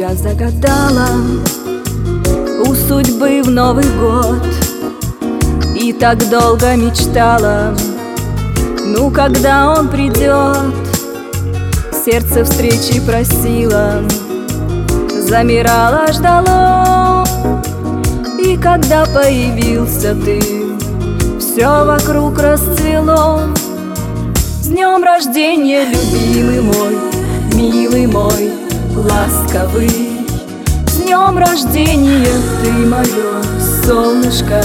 тебя загадала у судьбы в Новый год. И так долго мечтала, ну когда он придет. Сердце встречи просила, замирала, ждала. И когда появился ты, все вокруг расцвело. С днем рождения, любимый мой, милый мой, ласковый. С днем рождения, ты мое солнышко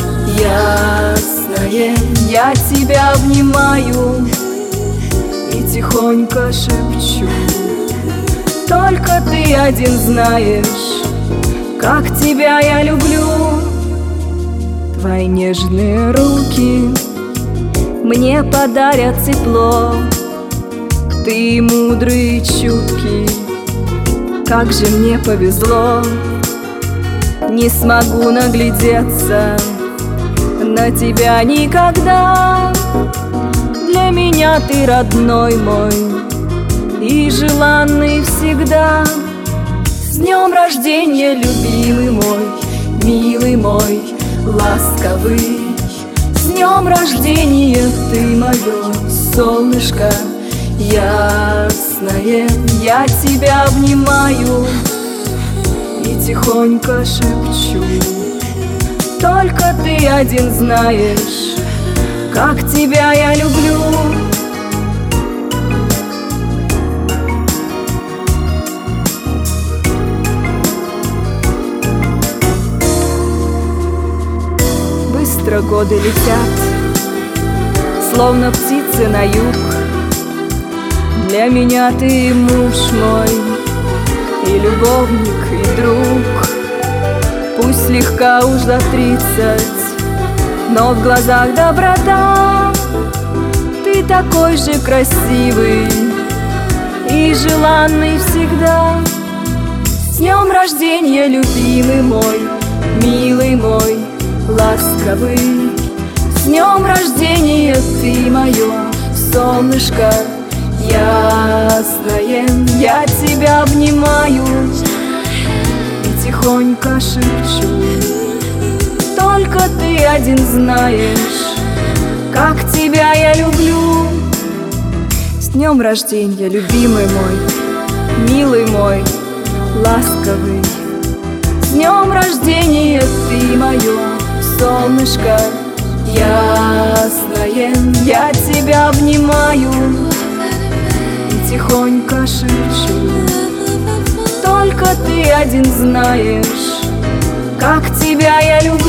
ясное. Я тебя обнимаю и тихонько шепчу: только ты один знаешь, как тебя я люблю. Твои нежные руки мне подарят тепло. Ты мудрый и чуткий, как же мне повезло. Не смогу наглядеться на тебя никогда. Для меня ты родной мой и желанный всегда. С днем рождения, любимый мой, милый мой, ласковый. С днем рождения, ты мое солнышко ясное. Я тебя обнимаю и тихонько шепчу: только ты один знаешь, как тебя я люблю. Быстро годы летят, словно птицы на юг. Для меня ты муж мой, и любовник, и друг. Пусть слегка уж за 30, но в глазах доброта. Ты такой же красивый и желанный всегда. С днем рождения, любимый мой, милый мой, ласковый. С днем рождения, ты мое солнышко ясное. Я тебя обнимаю и тихонько шепчу: только ты один знаешь, как тебя я люблю. С днем рождения, любимый мой, милый мой, ласковый. С днем рождения, ты мое солнышко ясное. Я тебя обнимаю и тихонько шепчу: только ты один знаешь, как тебя я люблю.